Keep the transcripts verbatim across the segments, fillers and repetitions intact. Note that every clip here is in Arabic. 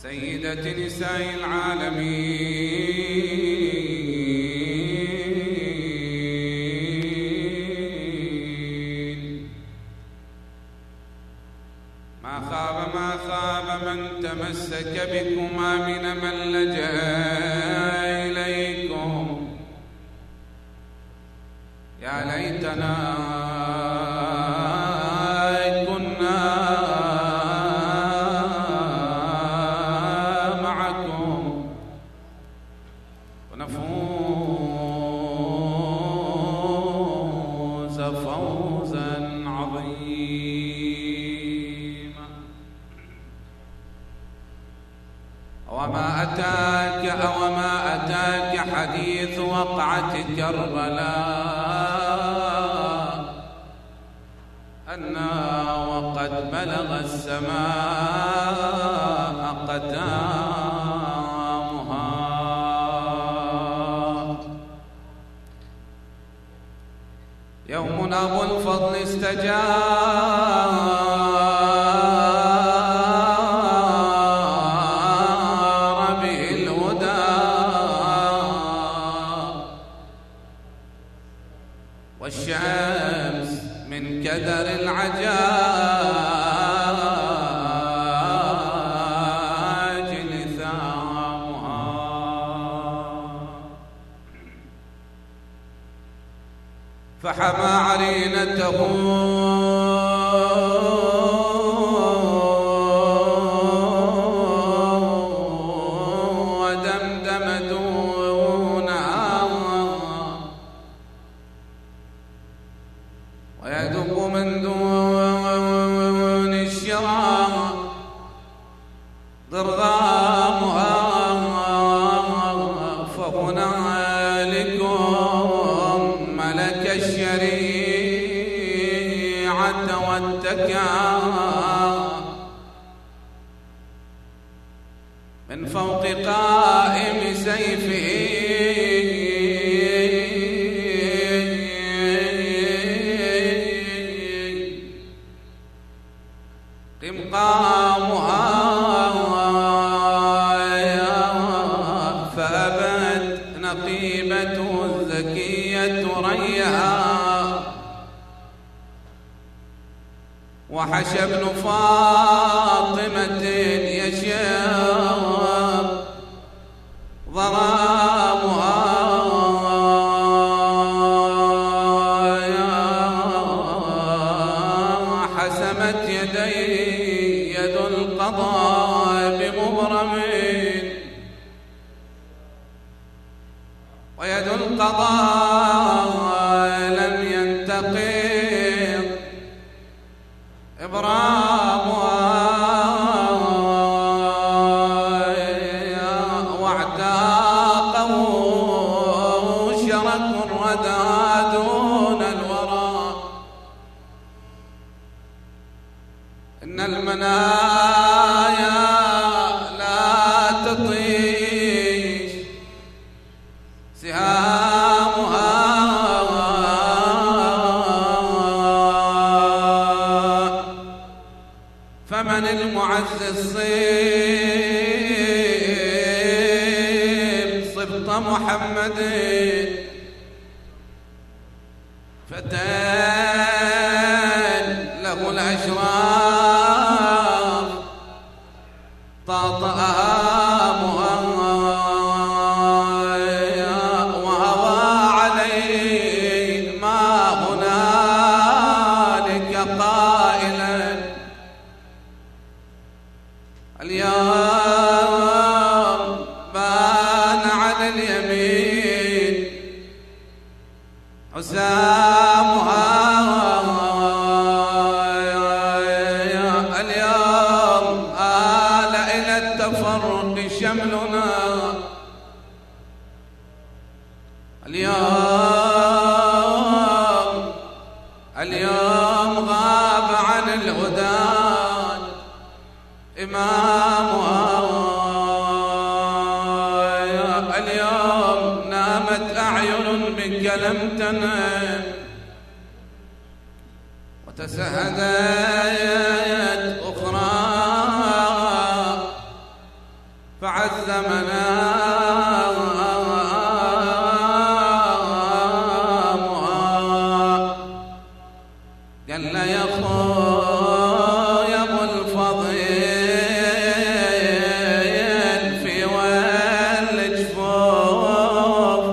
سيدة نساء العالمين، ما خاب ما خاب من تمسك بكما من من لجأ إليكم. يا ليتنا كنا معكم ونفوز فوزا عظيما. وما أتاك أوما أتاك حديث وقعة كربلاء، أنا وقد بلغ السماء قتامها. يوم أبو الفضل استجار به الهدى، والشمس من كدر العجاج لثامها. فحمى عرينته ودمدم دونها، ويدب من دون الشرى ضرغامها. فهنالكم ملك الشريعة واتكى من فوق قائم سيفه، قمقامها. فأبت نقيبته الزكية ريها، وحشى ابن فاطمة يشاب ظلامها. حسمت يدي يد القضاء بمبرم، ويد القضاء لم ينتقض إبرامها. واعتاقه شرك الردى دون الورى. إن المنايا لا تطيش سهامها. فمن المعز الصيب صبط محمد، فتان له الأشراف طاطأها. وهوى عليه ما هنالك قائلا اليوم بان على اليمين حسامها. اليوم آل إلى التفرق شملنا، اليوم اليوم غاب عن الهدى إمامها. اليوم نامت أعين منك لم تنم، وتسهدت أخرى زمنا قال له يا خويا ابو الفضيل في وين جفوف،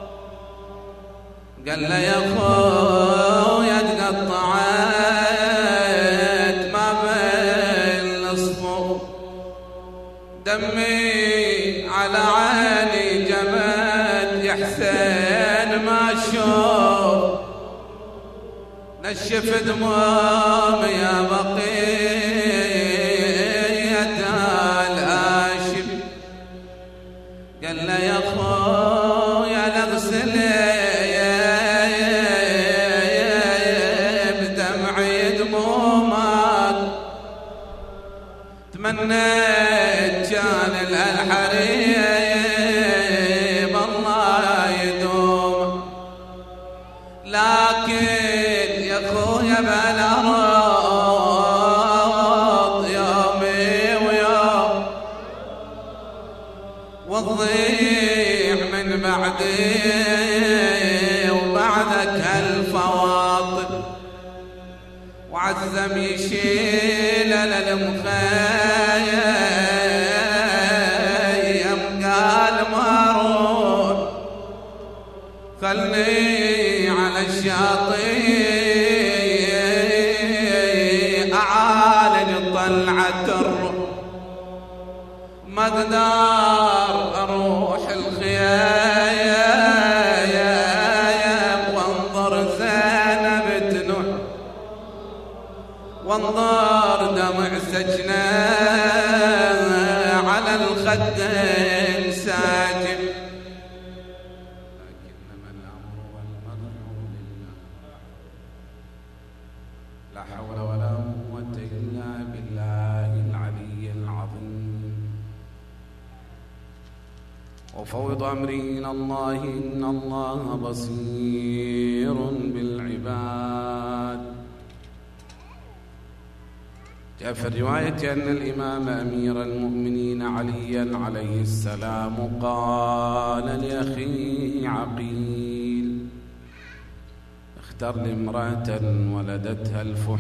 قال له يا خويا تقطعت ما بين الصفوف، دمي على عيني جمد يا حسين ما اشوف، نشف دموم يا بقية الهاشم، قال له يا خويا نغسل بدمعي دمومك، تمنيت كان الحريم الله يدوم، لكن يا خويا بالأرض يومي ويوم والضيع من بعدي وبعدك هالفواطن، وعزم يشيل للمخيم قال مارون خلني على الشاطئ أعالج طلعة الروح، ما اقدر اروح الخيام وانظر زينب تنوح، وانظر دمع سجنه على الخدين ساجد، لكنما الامر والمرجع لله، لا حول ولا قوة الا بالله العلي العظيم. وفوض امري الى الله ان الله بصير بالعباد. جاء في الرواية أن الإمام أمير المؤمنين عليا عليه السلام قال لأخيه عقيل اختر لي امرأة ولدتها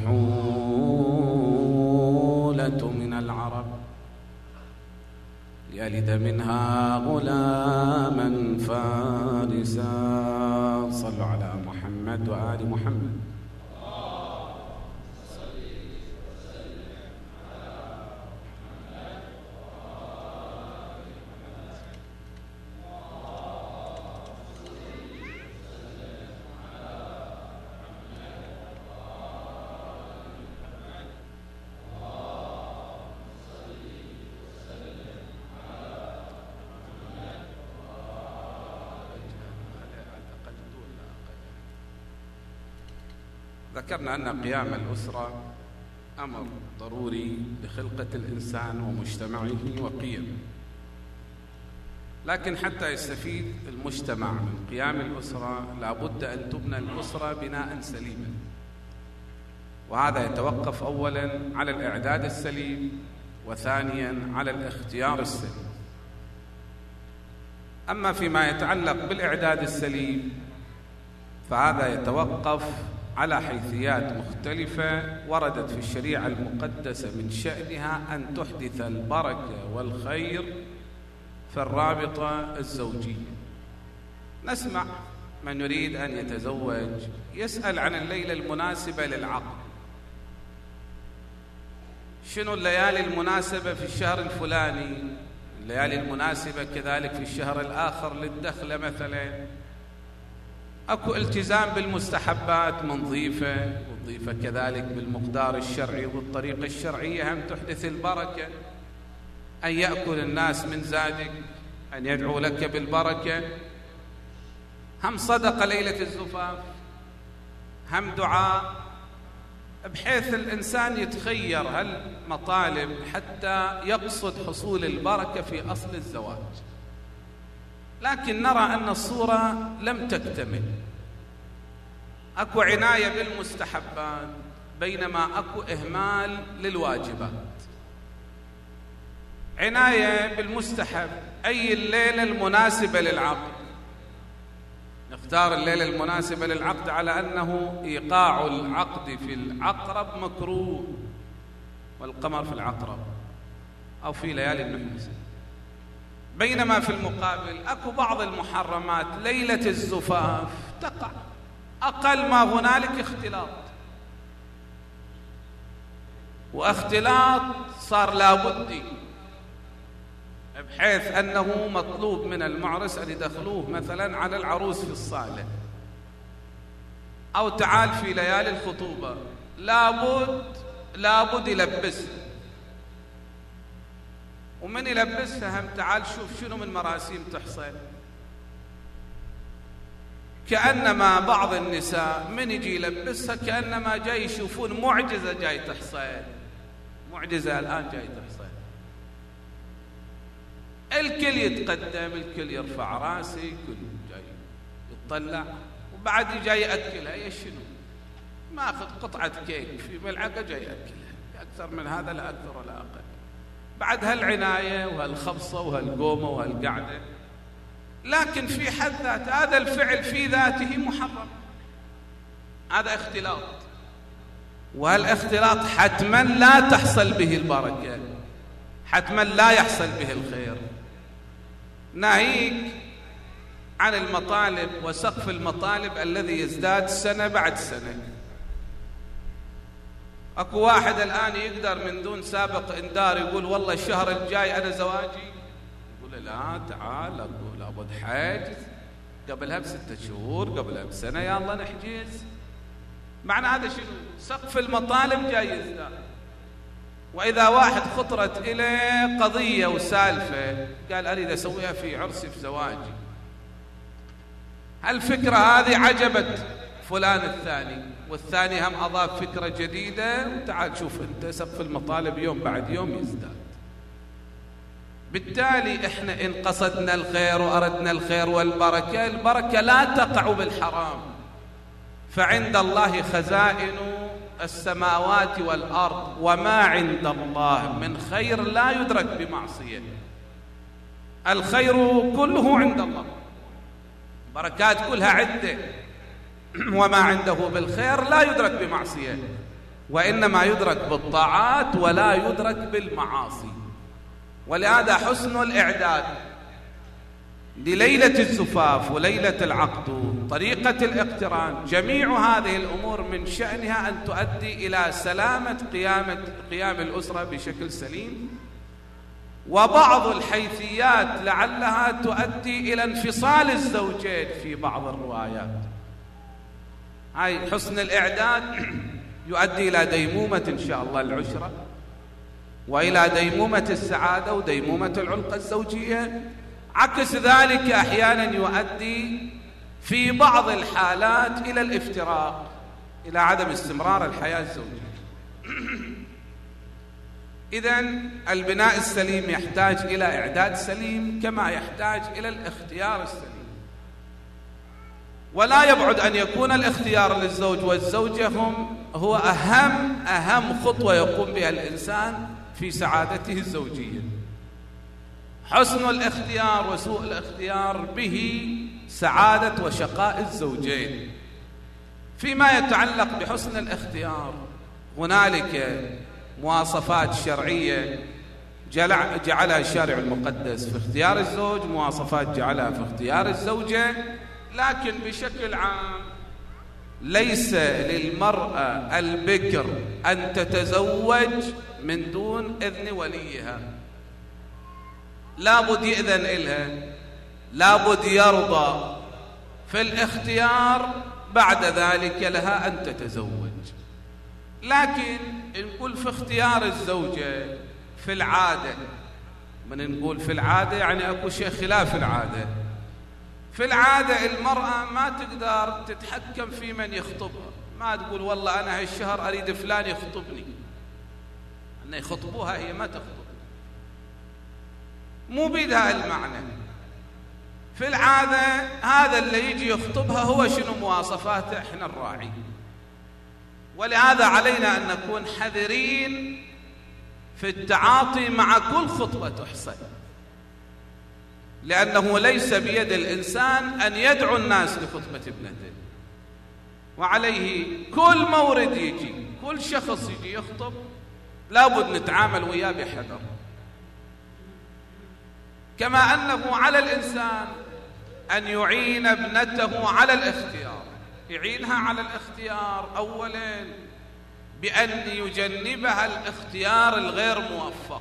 الفحولة من العرب ليلد منها غلاما فارسا. صلوا على محمد وآل محمد. ذكرنا أن قيام الأسرة أمر ضروري لخلقة الإنسان ومجتمعه وقيمه، لكن حتى يستفيد المجتمع من قيام الأسرة لابد أن تبنى الأسرة بناء سليما، وهذا يتوقف أولا على الإعداد السليم وثانيا على الاختيار السليم. أما فيما يتعلق بالإعداد السليم فهذا يتوقف على حيثيات مختلفة وردت في الشريعة المقدسة من شأنها أن تحدث البركة والخير في الرابطة الزوجية. نسمع من يريد أن يتزوج يسأل عن الليلة المناسبة للعقد، شنو الليالي المناسبة في الشهر الفلاني، الليالي المناسبة كذلك في الشهر الآخر للدخلة مثلا. أكو التزام بالمستحبات من ضيفة، والضيفة كذلك بالمقدار الشرعي والطريقة الشرعية هم تحدث البركة، أن يأكل الناس من زادك، أن يدعو لك بالبركة، هم صدقة ليلة الزفاف، هم دعاء، بحيث الإنسان يتخير هالمطالب حتى يقصد حصول البركة في أصل الزواج. لكن نرى أن الصورة لم تكتمل، أكو عناية بالمستحبات بينما أكو إهمال للواجبات. عناية بالمستحب، أي الليلة المناسبة للعقد. نختار الليلة المناسبة للعقد على أنه إيقاع العقد في العقرب مكروه، والقمر في العقرب أو في ليالي النحاس. بينما في المقابل أكو بعض المحرمات ليلة الزفاف تقع، أقل ما هنالك اختلاط، واختلاط صار لابد، بحيث أنه مطلوب من المعرس أن يدخلوه مثلا على العروس في الصالة، أو تعال في ليالي الخطوبة لابد لابد يلبسها، ومن يلبسها هم تعال شوف شنو من مراسيم تحصل. كأنما بعض النساء من يجي يلبسها كأنما جاي يشوفون معجزة جاي تحصل، معجزة الآن جاي تحصل. الكل يتقدم، الكل يرفع راسه، الكل جاي يتطلع، وبعد جاي يأكلها. يا شنو؟ ماخذ قطعة كيك في ملعقة جاي يأكلها، أكثر من هذا لا أكثر ولا أقل. بعد هالعناية وهالخبصة وهالقومة وهالقعدة، لكن في حد ذات هذا الفعل في ذاته محرم، هذا اختلاط، وهالاختلاط حتما لا تحصل به البركة، حتما لا يحصل به الخير. ناهيك عن المطالب وسقف المطالب الذي يزداد سنة بعد سنة. اكو واحد الآن يقدر من دون سابق انذار يقول والله الشهر الجاي أنا زواجي، يقول لا تعال أقول لابد حاجز قبلها بستة شهور، قبلها بسنة يلا نحجز. معنى هذا شنو؟ سقف المطالب جاي يزداد. وإذا واحد خطرت إليه قضية وسالفة قال أريد أسويها في عرسي في زواجي، هالفكرة هذه عجبت فلان الثاني، والثاني هم أضاف فكرة جديدة، وتعال شوف أنت سقف المطالب يوم بعد يوم يزداد. بالتالي إحنا إن قصدنا الخير وأردنا الخير والبركة، البركة لا تقع بالحرام، فعند الله خزائن السماوات والأرض، وما عند الله من خير لا يدرك بمعصية. الخير كله عند الله، بركات كلها عنده، وما عنده بالخير لا يدرك بمعصية، وإنما يدرك بالطاعات ولا يدرك بالمعاصي. ولهذا حسن الإعداد لليلة الزفاف وليلة العقد، طريقة الاقتران، جميع هذه الأمور من شأنها أن تؤدي إلى سلامة قيامة قيام الأسرة بشكل سليم، وبعض الحيثيات لعلها تؤدي إلى انفصال الزوجين في بعض الروايات. هاي حسن الإعداد يؤدي إلى ديمومة إن شاء الله العشرة، وإلى ديمومة السعادة وديمومة العلاقة الزوجية. عكس ذلك أحيانا يؤدي في بعض الحالات إلى الافتراق، إلى عدم استمرار الحياة الزوجية. إذن البناء السليم يحتاج إلى إعداد سليم، كما يحتاج إلى الاختيار السليم. ولا يبعد أن يكون الاختيار للزوج والزوجة هم هو أهم أهم خطوة يقوم بها الإنسان في سعادته الزوجية. حسن الاختيار وسوء الاختيار به سعادة وشقاء الزوجين. فيما يتعلق بحسن الاختيار هنالك مواصفات شرعية جعلها الشارع المقدس في اختيار الزوج، مواصفات جعلها في اختيار الزوجة، لكن بشكل عام ليس للمرأة البكر أن تتزوج من دون إذن وليها، لابد يأذن إلها، لابد يرضى في الاختيار، بعد ذلك لها أن تتزوج. لكن نقول في اختيار الزوجة في العادة، من نقول في العادة يعني أكو شيء خلاف العادة. في العادة المرأة ما تقدر تتحكم في من يخطبها، ما تقول والله أنا هالشهر أريد فلان يخطبني، أن يخطبوها هي ما تخطب، مو بيدها المعنى. في العادة هذا اللي يجي يخطبها هو شنو مواصفاته احنا نراعي. ولهذا علينا أن نكون حذرين في التعاطي مع كل خطوة تحصل، لأنه ليس بيد الإنسان أن يدعو الناس لخطبة ابنته، وعليه كل مورد يجي، كل شخص يجي يخطب لابد نتعامل وياه بحذر. كما أنه على الإنسان أن يعين ابنته على الاختيار، يعينها على الاختيار أولاً بأن يجنبها الاختيار الغير موفق،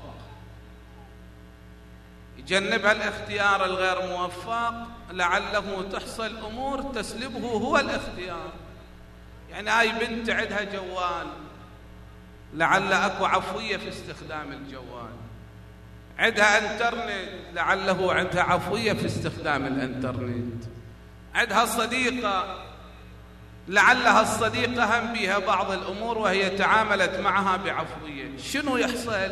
يجنبها الاختيار الغير موفق لعله تحصل أمور تسلبه هو الاختيار. يعني هاي بنت عندها جوال، لعل أكو عفوية في استخدام الجوال، عندها انترنت، لعله عندها عفوية في استخدام الانترنت، عندها صديقة، لعلها الصديقة هم بها بعض الأمور وهي تعاملت معها بعفوية. شنو يحصل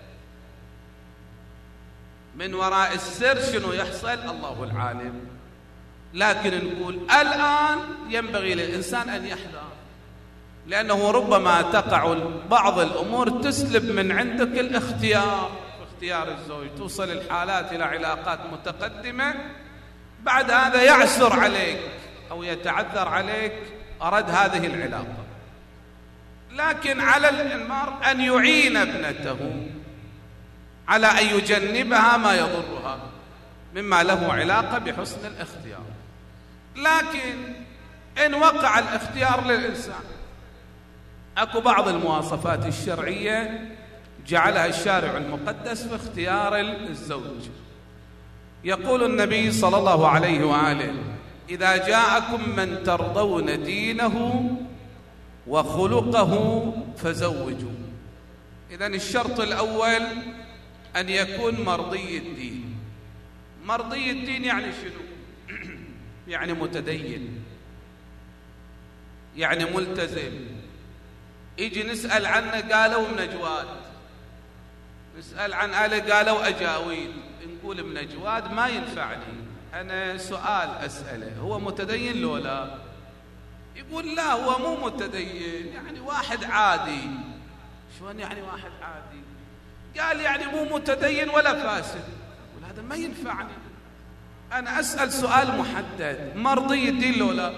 من وراء السر؟ شنو يحصل؟ الله العالم. لكن نقول الآن ينبغي للإنسان أن يحذر، لأنه ربما تقع بعض الأمور تسلب من عندك الاختيار في اختيار الزوج، توصل الحالات إلى علاقات متقدمة، بعد هذا يعسر عليك أو يتعذر عليك أرد هذه العلاقة. لكن على المرء أن يعين ابنته على أن يجنبها ما يضرها مما له علاقة بحسن الاختيار. لكن إن وقع الاختيار للإنسان، أكو بعض المواصفات الشرعية جعلها الشارع المقدس في اختيار الزوج. يقول النبي صلى الله عليه وآله: إذا جاءكم من ترضون دينه وخلقه فزوجوا. إذن الشرط الأول أن يكون مرضي الدين. مرضي الدين يعني شنو؟ يعني متدين، يعني ملتزم. يجي نسأل عنه قالوا من جواد، نسأل عن آله قالوا أجاويد، نقول من جواد ما ينفعني، أنا سؤال أسأله، هو متدين لو لا؟ يقول لا هو مو متدين، يعني واحد عادي. شلون يعني واحد عادي؟ قال يعني مو متدين ولا فاسد. يقول هذا ما ينفعني، أنا أسأل سؤال محدد، مرضي الدين لو لا؟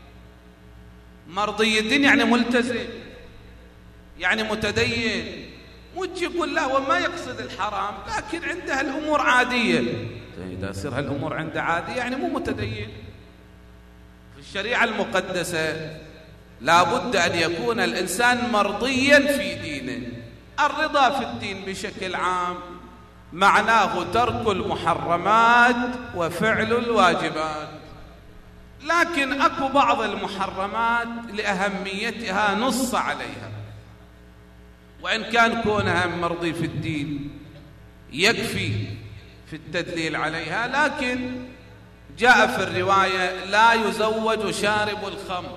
مرضي الدين يعني ملتزم، يعني متدين. مو تجي يقول لا هو ما يقصد الحرام لكن عنده الأمور عادية. إذا يصير هالأمور عنده عادية يعني مو متدين. في الشريعة المقدسة لابد أن يكون الإنسان مرضيا في دينه. الرضا في الدين بشكل عام معناه ترك المحرمات وفعل الواجبات، لكن أكو بعض المحرمات لأهميتها نص عليها، وإن كان كونها مرضي في الدين يكفي في التدليل عليها، لكن جاء في الرواية: لا يزوج شارب الخمر،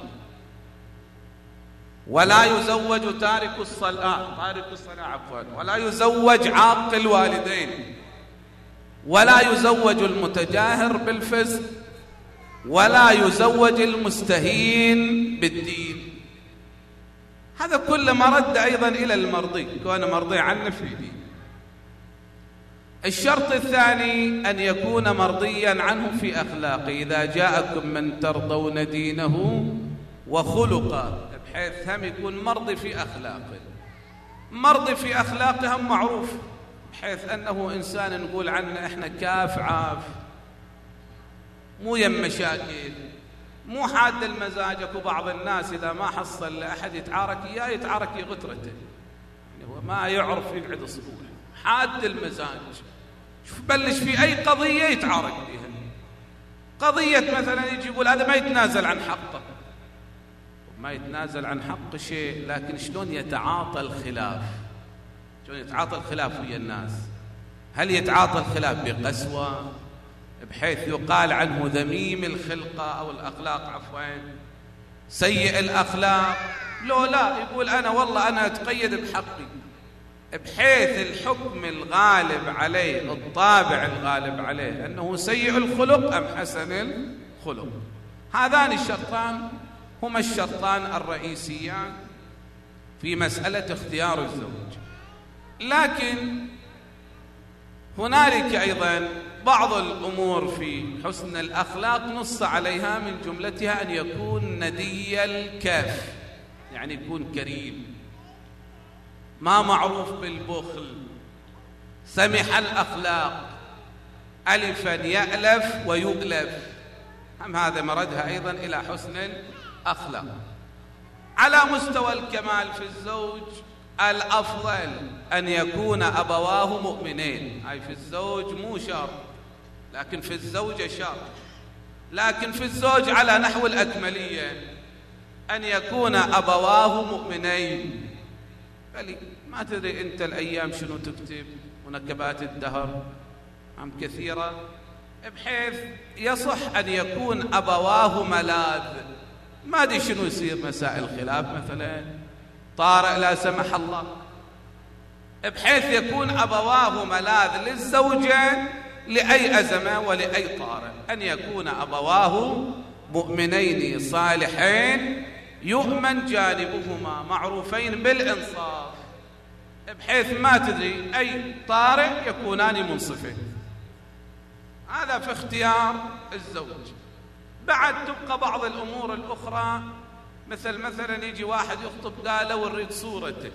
ولا يزوج تارك الصلاة تارك الصلاة عفوا ولا يزوج عاق الوالدين، ولا يزوج المتجاهر بالفسق، ولا يزوج المستهين بالدين. هذا كله مرد أيضا إلى المرضي، كون مرضي عنه في دين. الشرط الثاني أن يكون مرضيا عنه في أخلاقه. إذا جاءكم من ترضون دينه وخلقه، بحيث هم يكون مرضي في أخلاقه. مرضي في أخلاقه هم معروف، بحيث أنه إنسان نقول عنه إحنا كاف عاف، مو يم مشاكل، مو حاد المزاج. اكو بعض الناس إذا ما حصل لأحد يتعارك إياه يتعارك غترته، يعني هو ما يعرف يقعد أسبوع، حاد المزاج. شوف بلش في أي قضية يتعارك بها. قضية مثلا يجي يقول هذا ما يتنازل عن حقه، ما يتنازل عن حق شيء، لكن شلون يتعاطى الخلاف؟ شلون يتعاطى الخلاف ويا الناس؟ هل يتعاطى الخلاف بقسوة بحيث يقال عنه ذميم الخلقة أو الأخلاق عفوا سيء الأخلاق؟ لو لا، يقول أنا والله أنا أتقيد بحقي، بحيث الحكم الغالب عليه، الطابع الغالب عليه أنه سيء الخلق أم حسن الخلق. هذان الشرطان هما الشرطان الرئيسيان في مسألة اختيار الزوج. لكن هنالك أيضا بعض الأمور في حسن الأخلاق نص عليها، من جملتها أن يكون ندي الكاف، يعني يكون كريم، ما معروف بالبخل، سمح الأخلاق، ألفا يألف ويؤلف، هم هذا مردها أيضا إلى حسن الأخلاق. على مستوى الكمال في الزوج الأفضل أن يكون أبواه مؤمنين، أي في الزوج مو شرط، لكن في الزوجة شرط. لكن في الزوج على نحو الأكملية أن يكون أبواه مؤمنين. بل ما تدري أنت الأيام شنو تكتب، ونكبات الدهر عم كثيرة، بحيث يصح أن يكون أبواه ملاذ. ما أدري شنو يصير مسائل خلاف مثلا طارئ لا سمح الله، بحيث يكون أبواه ملاذ للزوجة لأي أزمة ولأي طارئ. أن يكون أبواه مؤمنين صالحين يؤمن جانبهما معروفين بالإنصاف، بحيث ما تدري أي طارئ يكونان منصفين. هذا في اختيار الزوج. بعد تبقى بعض الأمور الأخرى، مثل مثلا يجي واحد يخطب قال لو نريد صورته،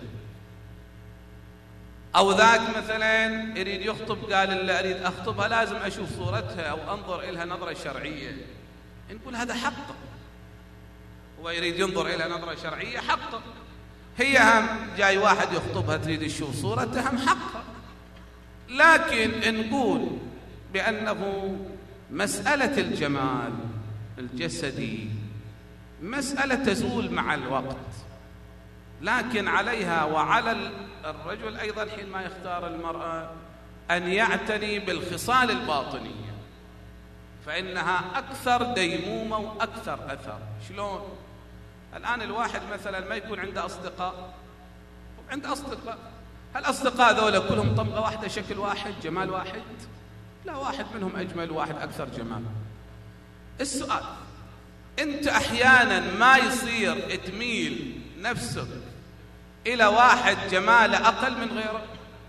أو ذاك مثلا يريد يخطب قال اللي أريد أخطبها لازم أشوف صورتها أو أنظر إلها نظرة شرعية. نقول هذا حقه، هو يريد ينظر إلها نظرة شرعية حقه، هي هم جاي واحد يخطبها تريد تشوف صورتها هم حقها. لكن نقول بأنه مسألة الجمال الجسدي مسألة تزول مع الوقت، لكن عليها وعلى الرجل أيضا حين ما يختار المرأة أن يعتني بالخصال الباطنية، فإنها أكثر ديمومة وأكثر أثر. شلون؟ الآن الواحد مثلا ما يكون عنده أصدقاء، عنده أصدقاء، هالأصدقاء ذولا كلهم طبقة واحدة، شكل واحد، جمال واحد؟ لا، واحد منهم أجمل، واحد أكثر جمال. السؤال، أنت أحيانا ما يصير تميل نفسك إلى واحد جماله أقل من غيره،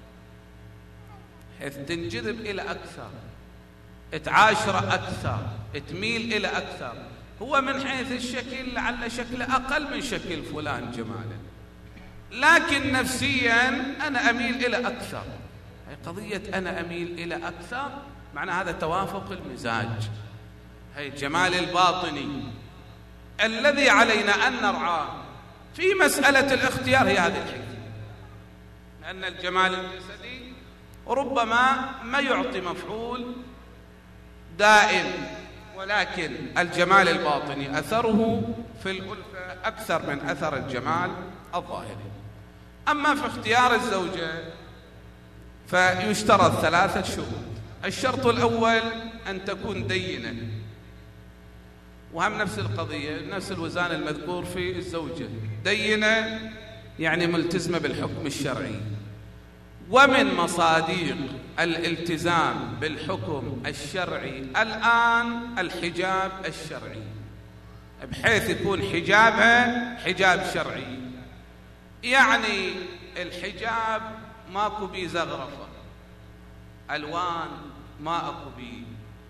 حيث تنجذب إلى أكثر، تعاشره أكثر، تميل إلى أكثر. هو من حيث الشكل لعل شكله أقل من شكل فلان جماله، لكن نفسيا أنا أميل إلى أكثر. هي قضية أنا أميل إلى أكثر، معنى هذا توافق المزاج، هي الجمال الباطني الذي علينا أن نرعاه في مسألة الاختيار. هي هذه الحكمة، لأن الجمال الجسدي ربما ما يعطي مفعول دائم، ولكن الجمال الباطني أثره في الألفة أكثر من أثر الجمال الظاهري. أما في اختيار الزوجة فيشترط ثلاثة شروط. الشرط الأول أن تكون دينة، وهم نفس القضية، نفس الوزان المذكور في الزوجة، دينة يعني ملتزمة بالحكم الشرعي. ومن مصادر الالتزام بالحكم الشرعي الآن الحجاب الشرعي، بحيث يكون حجابها حجاب شرعي، يعني الحجاب ماكو بيه زغرفة، ألوان ما أكو بيه،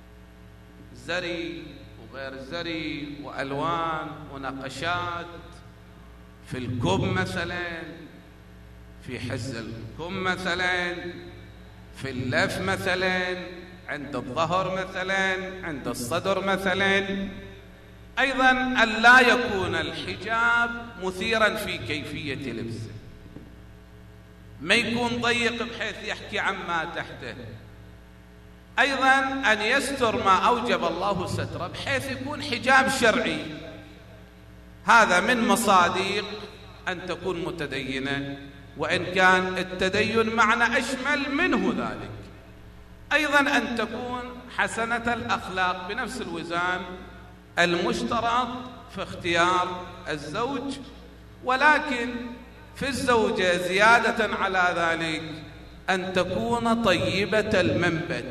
زري وغير زري وألوان ونقشات في الكم مثلا، في حز الكم مثلا، في اللف مثلا، عند الظهر مثلا، عند الصدر مثلا. أيضا أن لا يكون الحجاب مثيرا في كيفية لبسه، ما يكون ضيق بحيث يحكي عما تحته. أيضا أن يستر ما أوجب الله ستره بحيث يكون حجاب شرعي. هذا من مصادق أن تكون متدينة، وإن كان التدين معنى أشمل منه ذلك. أيضا أن تكون حسنة الأخلاق بنفس الوزان المشترط في اختيار الزوج، ولكن في الزوجة زيادة على ذلك أن تكون طيبة المنبت.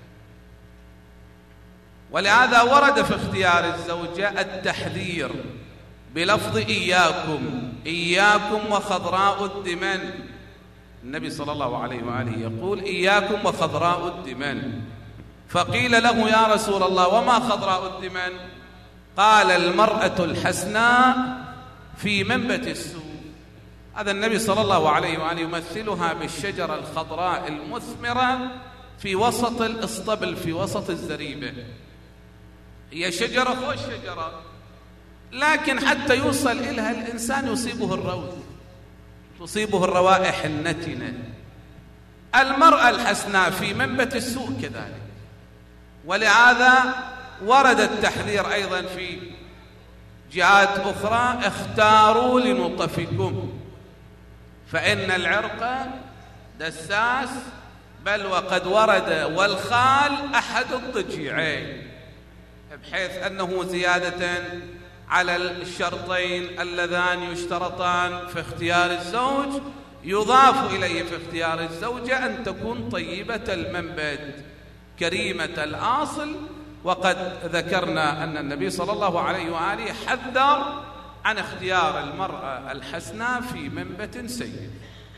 ولهذا ورد في اختيار الزوجة التحذير بلفظ إياكم، إياكم وخضراء الدمن، النبي صلى الله عليه وآله يقول إياكم وخضراء الدمن. فقيل له يا رسول الله وما خضراء الدمن؟ قال المرأة الحسناء في منبت السوء. هذا النبي صلى الله عليه وآله يمثلها بالشجرة الخضراء المثمرة في وسط الإسطبل، في وسط الزريبة. هي شجرة فوق شجرة، لكن حتى يوصل إليها الإنسان يصيبه الروث، تصيبه الروائح النتنة. المرأة الحسناء في منبت السوء كذلك. ولهذا ورد التحذير أيضا في جهات أخرى: اختاروا لنطفكم فإن العرق دساس، بل وقد ورد والخال أحد الضجيعين، بحيث أنه زيادة على الشرطين اللذان يشترطان في اختيار الزوج، يضاف إليه في اختيار الزوجة أن تكون طيبة المنبت كريمة الآصل. وقد ذكرنا أن النبي صلى الله عليه وآله حذر عن اختيار المرأة الحسناء في منبت سيء.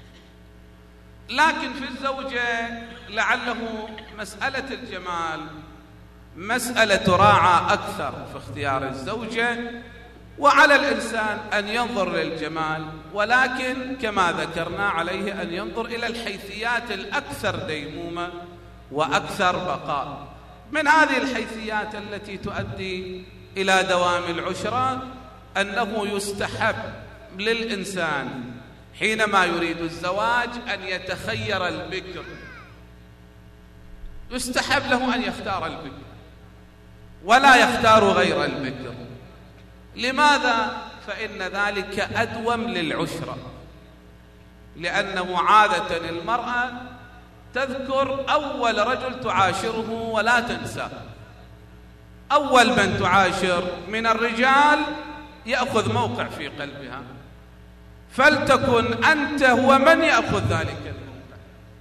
لكن في الزوجة لعله مسألة الجمال مسألة تراعى أكثر في اختيار الزوجة، وعلى الإنسان أن ينظر للجمال، ولكن كما ذكرنا عليه أن ينظر إلى الحيثيات الأكثر ديمومة وأكثر بقاء. من هذه الحيثيات التي تؤدي إلى دوام العشرة أنه يستحب للإنسان حينما يريد الزواج أن يتخير البكر، يستحب له أن يختار البكر ولا يختار غير البكر. لماذا؟ فإن ذلك أدوم للعشرة، لأنه عادة المرأة تذكر أول رجل تعاشره ولا تنساه. أول من تعاشر من الرجال يأخذ موقع في قلبها، فلتكن أنت هو من يأخذ ذلك الموقع.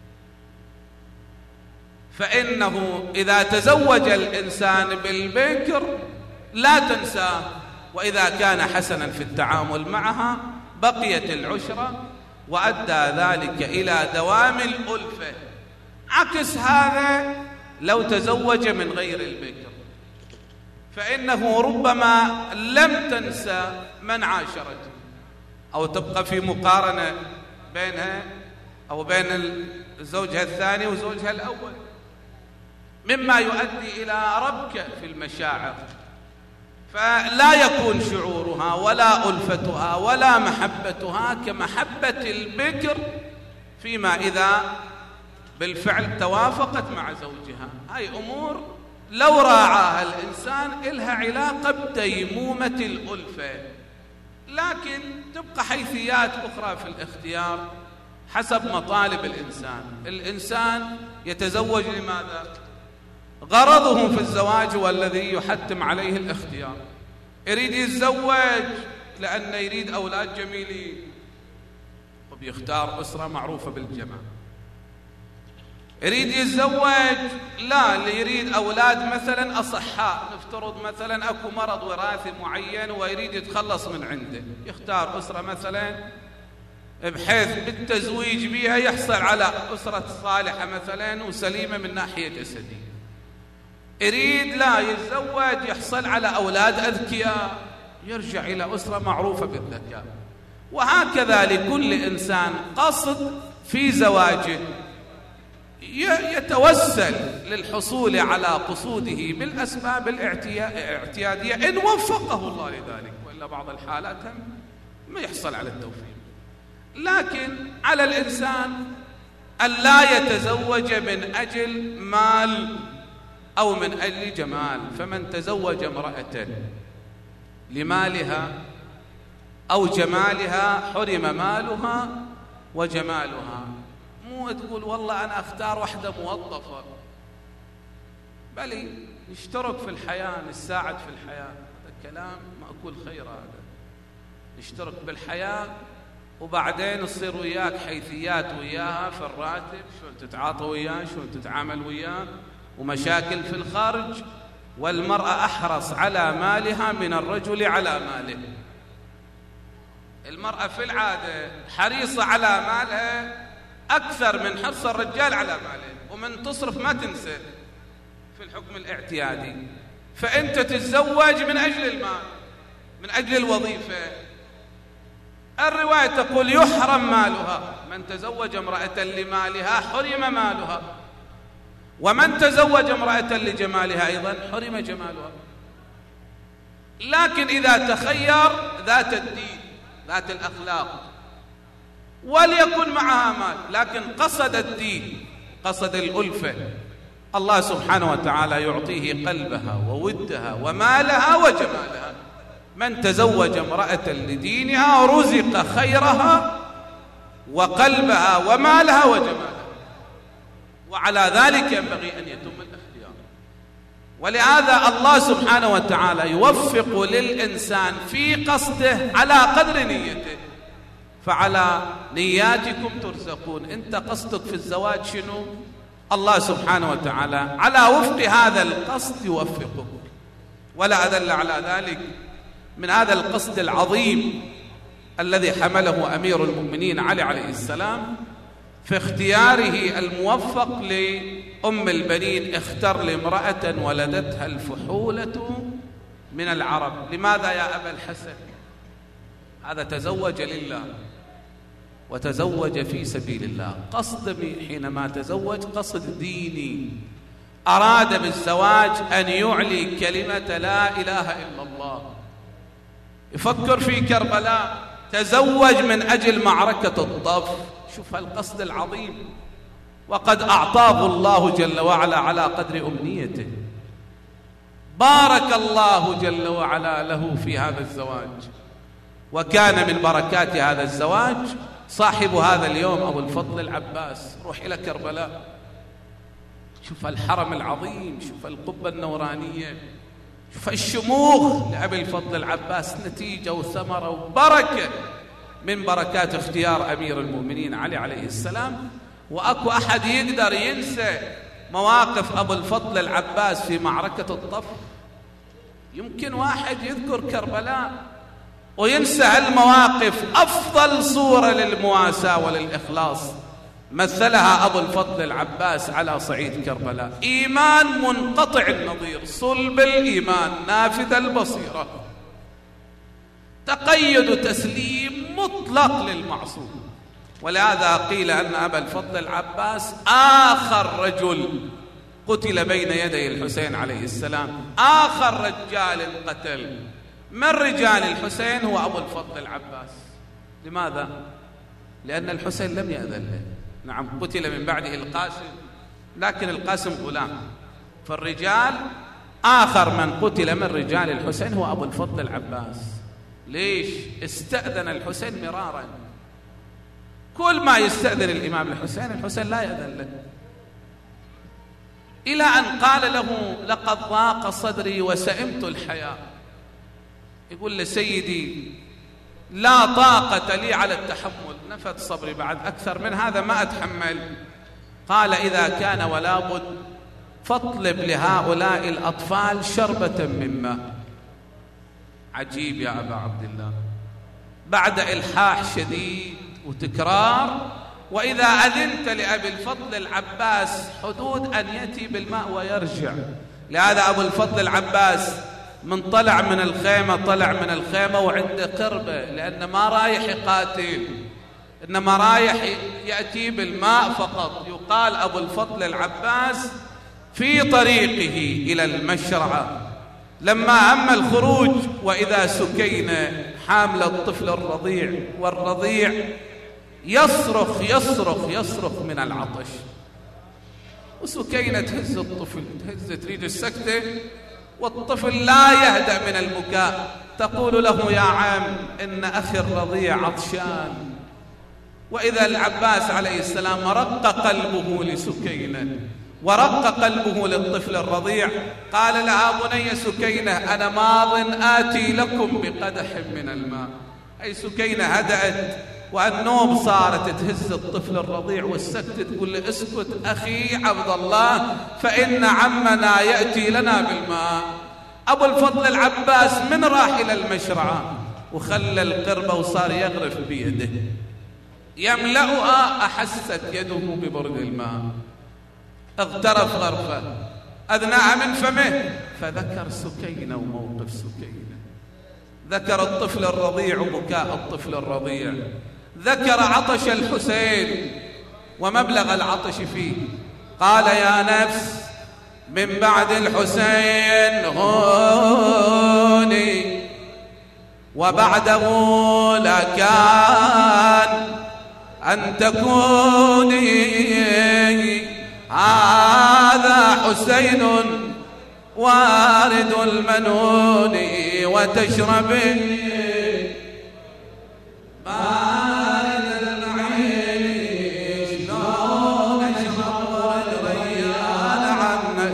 فإنه إذا تزوج الإنسان بالبكر لا تنساه، وإذا كان حسنا في التعامل معها بقيت العشرة، وأدى ذلك إلى دوام الألفة. عكس هذا لو تزوج من غير البكر، فإنه ربما لم تنسى من عاشرته، أو تبقى في مقارنة بينها أو بين زوجها الثاني وزوجها الأول، مما يؤدي إلى ربكة في المشاعر، فلا يكون شعورها ولا ألفتها ولا محبتها كمحبة البكر فيما إذا بالفعل توافقت مع زوجها. هاي أمور لو راعاها الإنسان إلها علاقة بديمومة الألفة، لكن تبقى حيثيات أخرى في الاختيار حسب مطالب الإنسان. الإنسان يتزوج لماذا؟ غرضه في الزواج والذي يحتم عليه الاختيار. يريد يتزوج لأنه يريد أولاد جميلين، وبيختار أسرة معروفة بالجمال. يريد يتزوج لا اللي يريد أولاد مثلا أصحاء، نفترض مثلا أكو مرض وراثي معين ويريد يتخلص من عنده، يختار أسرة مثلا بحيث بالتزويج بها يحصل على أسرة صالحة مثلا وسليمة من ناحية جسدية. يريد لا يتزوج يحصل على أولاد أذكياء، يرجع إلى أسرة معروفة بالذكاء. وهكذا لكل إنسان قصد في زواجه يتوسل للحصول على قصوده بالأسباب الاعتيادية إن وفقه الله لذلك، وإلا بعض الحالات ما يحصل على التوفيق. لكن على الإنسان أن لا يتزوج من أجل مال أو من أجل جمال. فمن تزوج امرأة لمالها أو جمالها حرم مالها وجمالها. مو تقول والله أنا أختار واحدة موظفة، بل نشترك في الحياة، نساعد في الحياة. هذا الكلام مأكول خير، هذا نشترك بالحياة وبعدين تصير وياك حيثيات وياها في الراتب، شلون تتعاطى وياه، شلون تتعامل وياه، ومشاكل في الخارج. والمرأة أحرص على مالها من الرجل على ماله. المرأة في العادة حريصة على مالها أكثر من حرص الرجال على ماله. ومن تصرف ما تنسى في الحكم الاعتيادي، فأنت تتزوج من أجل المال، من أجل الوظيفة. الرواية تقول يحرم مالها، من تزوج امرأة لمالها حرم مالها، ومن تزوج امرأة لجمالها أيضا حرم جمالها. لكن إذا تخير ذات الدين ذات الأخلاق وليكن معها مال، لكن قصد الدين قصد الألفة، الله سبحانه وتعالى يعطيه قلبها وودها ومالها وجمالها. من تزوج امرأة لدينها رزق خيرها وقلبها ومالها وجمالها، وعلى ذلك ينبغي أن يتم الاختيار. ولهذا الله سبحانه وتعالى يوفق للإنسان في قصده على قدر نيته، فعلى نياتكم ترزقون. أنت قصدك في الزواج شنو؟ الله سبحانه وتعالى على وفق هذا القصد يوفقك. ولا أدل على ذلك من هذا القصد العظيم الذي حمله أمير المؤمنين علي عليه السلام في اختياره الموفق لأم البنين. اختر لامرأة ولدتها الفحولة من العرب. لماذا يا أبا الحسن؟ هذا تزوج لله وتزوج في سبيل الله. قصد حينما تزوج قصد ديني، أراد بالزواج أن يعلي كلمة لا إله إلا الله. يفكر في كربلاء، تزوج من أجل معركة الطف. شوف القصد العظيم، وقد أعطاه الله جل وعلا على قدر أمنيته. بارك الله جل وعلا له في هذا الزواج، وكان من بركات هذا الزواج صاحب هذا اليوم أبو الفضل العباس. روح إلى كربلاء، شوف الحرم العظيم، شوف القبة النورانية، شوف الشموخ لأبي الفضل العباس، نتيجة وثمرة وبركة من بركات اختيار أمير المؤمنين علي عليه السلام. وأكو أحد يقدر ينسى مواقف أبو الفضل العباس في معركة الطف؟ يمكن واحد يذكر كربلاء وينسى هالمواقف؟ أفضل صورة للمواساة وللإخلاص مثلها أبو الفضل العباس على صعيد كربلاء. إيمان منقطع النظير، صلب الإيمان، نافذ البصيرة، تقيد تسليم مطلق للمعصوم. ولهذا قيل أن أبا الفضل العباس آخر رجل قتل بين يدي الحسين عليه السلام، آخر رجال قتل من رجال الحسين هو أبو الفضل العباس. لماذا؟ لأن الحسين لم يأذن له. نعم قتل من بعده القاسم، لكن القاسم غلام. فالرجال آخر من قتل من رجال الحسين هو أبو الفضل العباس. ليش؟ استأذن الحسين مرارا، كل ما يستأذن الإمام الحسين الحسين لا يأذن له، إلى أن قال له لقد ضاق صدري وسئمت الحياة. يقول لسيدي لا طاقة لي على التحمل، نفد صبري بعد أكثر من هذا ما أتحمل. قال إذا كان ولا بد فاطلب لهؤلاء الأطفال شربة من ماء. عجيب يا أبا عبد الله، بعد إلحاح شديد وتكرار، وإذا أذنت لأبي الفضل العباس حدود أن يأتي بالماء ويرجع. لهذا أبو الفضل العباس من طلع من الخيمة طلع من الخيمة وعنده قربة، لأنه ما رايح يقاتل، إنما رايح يأتي بالماء فقط. يقال أبو الفضل العباس في طريقه إلى المشرعة لما هم الخروج وإذا سكينة حامل الطفل الرضيع، والرضيع يصرخ يصرخ يصرخ من العطش، وسكينة تهز الطفل، تهز تريد السكتة، والطفل لا يهدأ من البكاء. تقول له يا عم إن أخي الرضيع عطشان. وإذا العباس عليه السلام رق قلبه لسكينة ورق قلبه للطفل الرضيع، قال لها بني سكينة أنا ماض آتي لكم بقدح من الماء. أي سكينة هدأت، والنوم صارت تهز الطفل الرضيع، والسكت تقول له اسكت أخي عبد الله فإن عمنا يأتي لنا بالماء. أبو الفضل العباس من راح إلى المشرعة وخلى القربة وصار يغرف بيده، يملأها أحست يده ببرد الماء، اغترف غرفة أذنع من فمه، فذكر سكينة وموقف سكينة، ذكر الطفل الرضيع وبكاء الطفل الرضيع، ذكر عطش الحسين ومبلغ العطش فيه. قال يا نفس من بعد الحسين هوني، وبعده لا كان أن تكوني، هذا حسين وارد المنون وتشربي بارد العين، شلون أشرب ورد ريان عنك،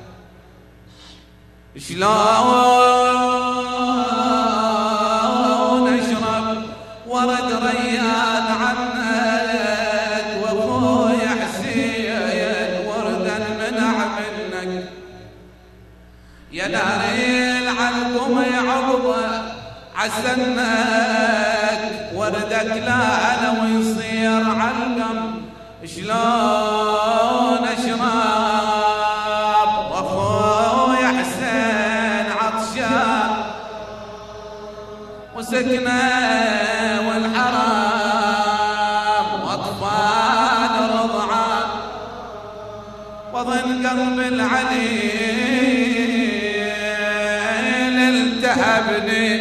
شلون أشرب ورد ريان عنك، وأخوي حسين وردا منع منك، يا نارين عنكم يعرض عسنك، وردك لا أنا ويصير علم، شلون أشرب وأخوي حسين عطشان وسكنه والحرام وأطفال رضعان، وظن قلب العليل التهبني،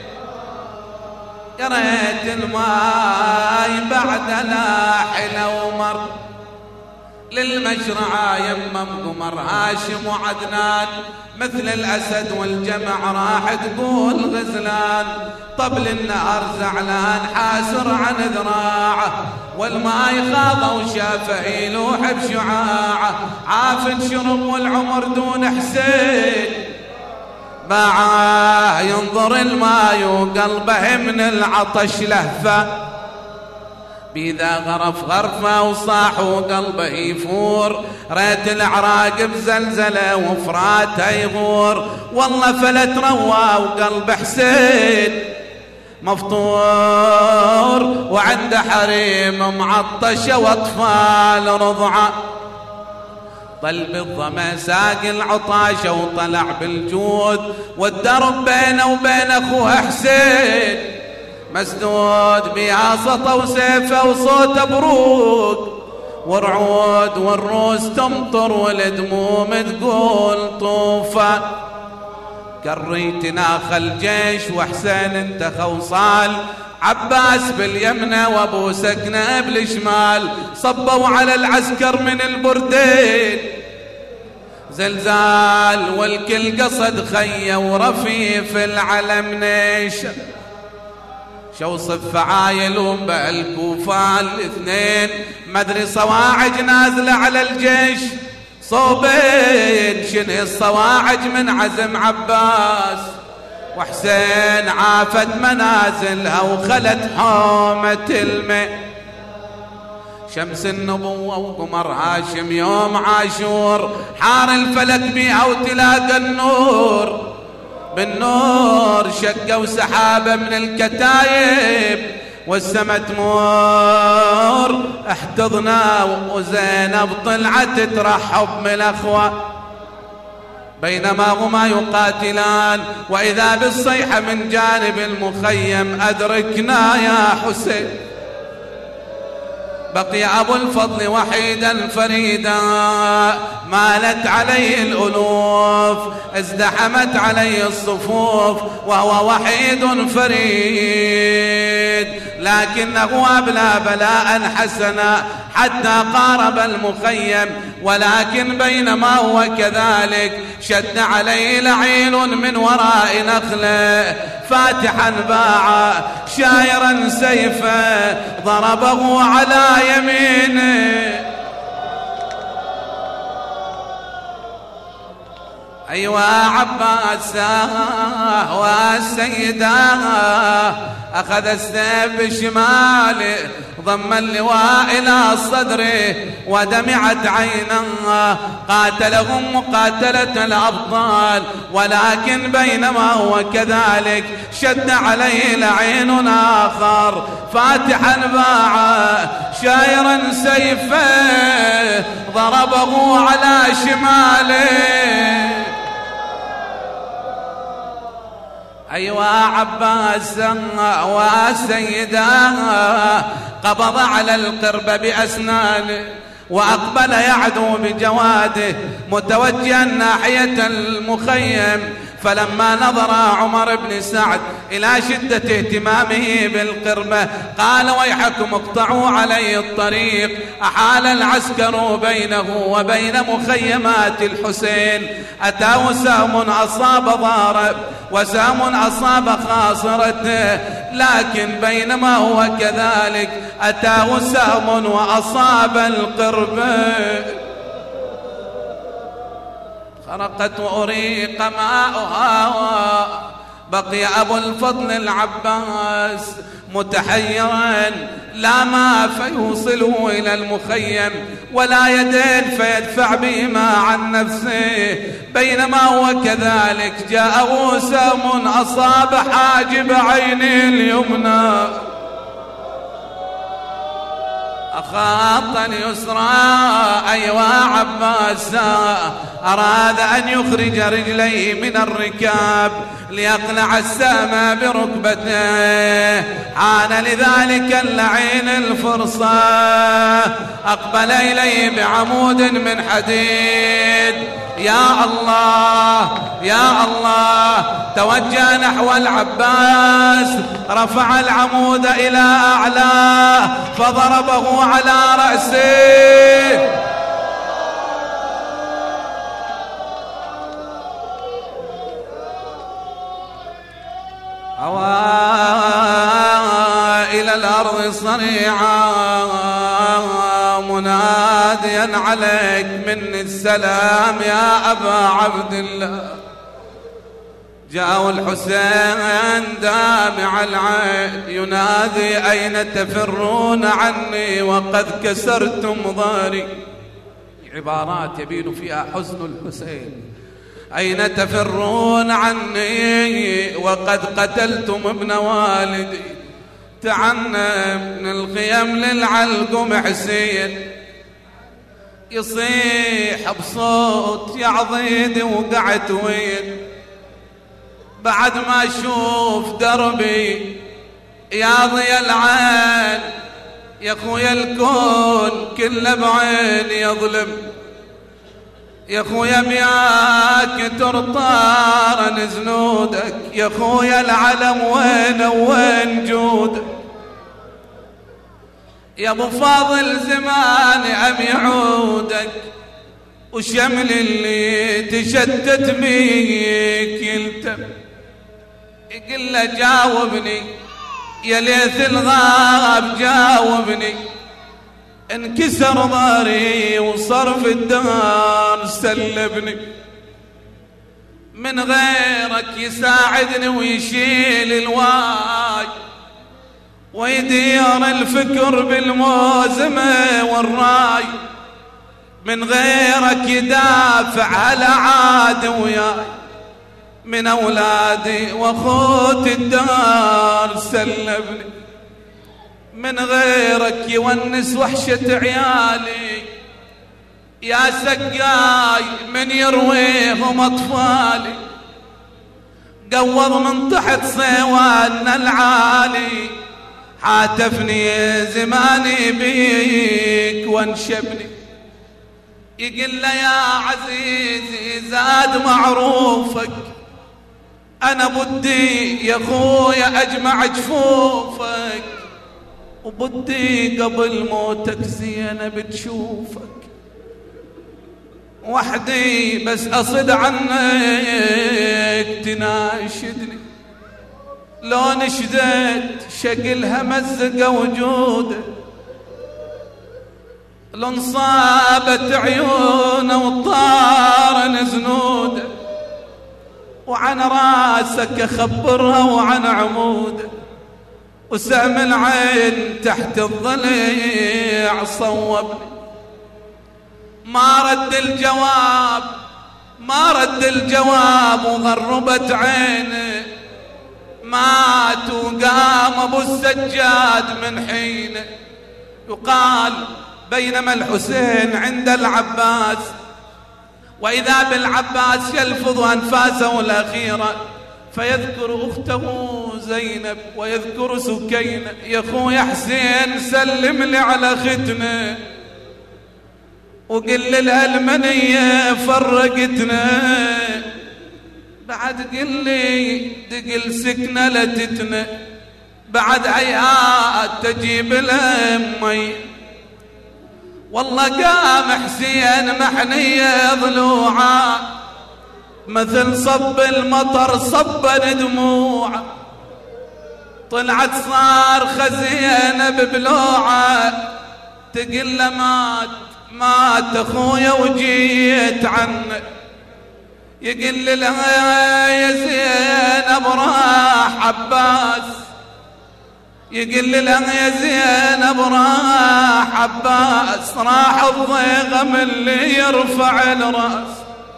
يا ريت الماي بعد لاحل ومر للمشرعة يمم قمر هاشم وعدنان، مثل الأسد والجمع راح تقول غزلان، طبل النهر زعلان حاسر عن ذراعه، والماي خاض وشافه يلوح بشعاعه، عاف شرب والعمر دون حسين باعه، ينظر الماي وقلبه من العطش لهفه، بإذا غرف غرفة وصاح وقلبه يفور، ريت العراق بزلزلة وفراته يغور، والله فلت روا وقلب حسين مفطور، وعنده حريم معطشة واطفال رضعة، طل بالظما ساق العطاشة وطلع بالجود، والدرب بينه وبين أخوه حسين مسدود، بياصته وسيفه وصوته برود، ورعود والروس تمطر والدموم تقول طوفة، كريت ناخ الجيش وحسين انت خوصال، عباس باليمنى وابو سكنة بالشمال، صبوا على العسكر من البردين زلزال، والكل قصد خيه ورفيف العلم نيش، شو صف عايل وبالكوفة الاثنين، مدري صواعج نازلة على الجيش صوبين، شنو الصواعج من عزم عباس، وحسين عافت منازلها وخلت حومة الماء، شمس النبوة وقمر هاشم يوم عاشور، حار الفلك بيها وتلاقى النور بالنور، شقوا سحابة من الكتايب والسما تمور، احتضنا وزينب طلعت ترحب من الأخوة، بينما هما يقاتلان وإذا بالصيحة من جانب المخيم، أدركنا يا حسين، بقي أبو الفضل وحيدا فريدا، مالت عليه الألوف ازدحمت عليه الصفوف، وهو وحيد فريد، لكنه أبلى بلاء حسنا حتى قارب المخيم، ولكن بينما هو كذلك شد عليه لعين من وراء نخله، فاتحا باعا شايرا سيفه ضربه على يمينه، أيوة عباس والسيدة أخذ السيف بشماله ضم اللواء إلى صدره ودمعت عينه. قاتلهم مقاتلة الأبطال، ولكن بينما هو كذلك شد عليه لعين آخر فاتحا باعه شايرا سيفه ضربه على شماله. أيوة عباس والسيدة قبض على القرب بأسنانه وأقبل يعدو بجواده متوجها ناحية المخيم. فلما نظر عمر بن سعد إلى شدة اهتمامه بالقربة قال ويحكم اقطعوا عليه الطريق. أحال العسكر بينه وبين مخيمات الحسين. أتاه سهم أصاب ضارب وسهم أصاب خاصرته، لكن بينما هو كذلك أتاه سهم وأصاب القربة خرقت وأريق ماؤها. بقي أبو الفضل العباس متحيرا لا ما فيوصله إلى المخيم ولا يدين فيدفع بهما عن نفسه. بينما هو كذلك جاءه سهم أصاب حاجب عينه اليمنى أخاط اليسرى. أيوا عباس أراد أن يخرج رجليه من الركاب ليقلع السهم بركبته. حان لذلك اللعين الفرصة أقبل إليه بعمود من حديد. يا الله يا الله توجه نحو العباس رفع العمود إلى أعلاه فضربه على رأسه. هوى إلى الأرض صريعا مناديا عليك مني السلام يا أبا عبد الله. جاء الحسين دامع العين ينادي أين تفرون عني وقد كسرتم ظهري. عبارات يبين فيها حزن الحسين. أين تفرون عني وقد قتلتم ابن والدي. تعنى من الخيم للعلقم حسين يصيح بصوت يا عضيدي وقعت وين. بعد ما اشوف دربي يا ضي العين يا خويا الكون كله بعين يظلم. يا خويا بياك ترطارن زنودك. يا خويا العلم وين وين جودك. يا ابو فاضل زمان عم يعودك وشمل اللي تشتت بيك يلتم. يقول له جاوبني يا ليث الغاب جاوبني. انكسر ظهري وصار في الدار سلبني. من غيرك يساعدني ويشيل الواي ويدير الفكر بالموزمة والراي. من غيرك يدافع على عاد وياي. من أولادي وأخوتي الدار سلبني. من غيرك يونس وحشة عيالي. يا سقاي من يرويهم أطفالي. قوض من تحت صيواننا العالي. حاتفني زماني بيك وانشبني. يقول له يا عزيزي زاد معروفك. أنا بدي يا خويا أجمع جفوفك وبدي قبل موتك زينب تشوفك. وحدي بس أصد عنك تناشدني. لو نشدت شكلها مزق وجوده. لو انصابت عيونه وطار زنوده. وعن راسك خبرها وعن عمود، وسهم العين تحت الضليع صوبني. ما رد الجواب ما رد الجواب وغربت عيني، مات وقام ابو السجاد من حين. يقال بينما الحسين عند العباس، وإذا بالعباس يلفظ أنفاسه الأخيرة فيذكر أخته زينب ويذكر سكينة. يا أخويا حسين سلم لي على ختنا وقل للألمنية فرقتنا، بعد قل لي دقل سكنة لتتنا، بعد عيات تجيب الأمي. والله قام حسين محنية ضلوعه مثل صب المطر صبا دموعه، طلعت صار خزينة ببلوعه تقل له مات مات اخويا وجيت عنك. يقل لها يا زينب راح عباس، يقل لها يا زينب راح عباس، راح الضيغم اللي يرفع الراس.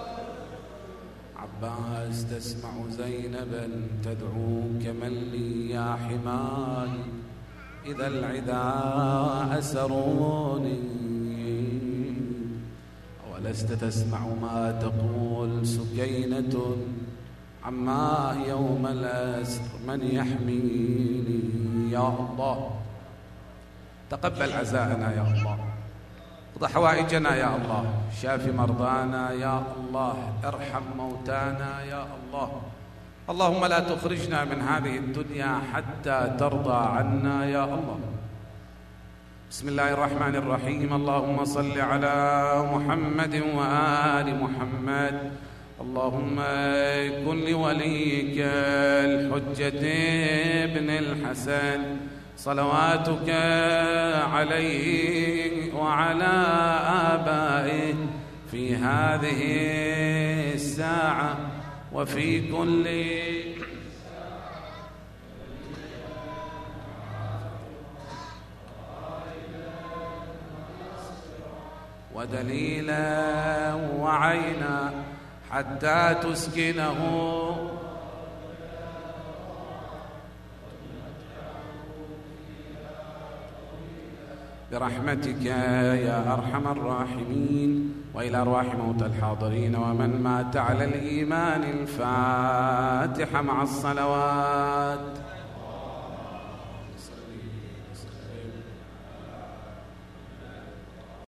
عباس تسمع زينبا تدعوك من لي يا حماي، إذا العدا أسروني، ولست تسمع ما تقول سكينة، عماه يوم الأسر من يحميني. يا الله تقبل عزاءنا يا الله، اقض حوائجنا يا الله، شاف مرضانا يا الله، ارحم موتانا يا الله. اللهم لا تخرجنا من هذه الدنيا حتى ترضى عنا يا الله. بسم الله الرحمن الرحيم. اللهم صل على محمد وآل محمد. اللهم كن لوليك الحجة ابن الحسن صلواتك عليه وعلى آبائه في هذه الساعة وفي كل ودليلا وعينا حتى تسكنه برحمتك يا أرحم الراحمين. وإلى أرواح موتى الحاضرين ومن مات على الإيمان الفاتحة مع الصلوات.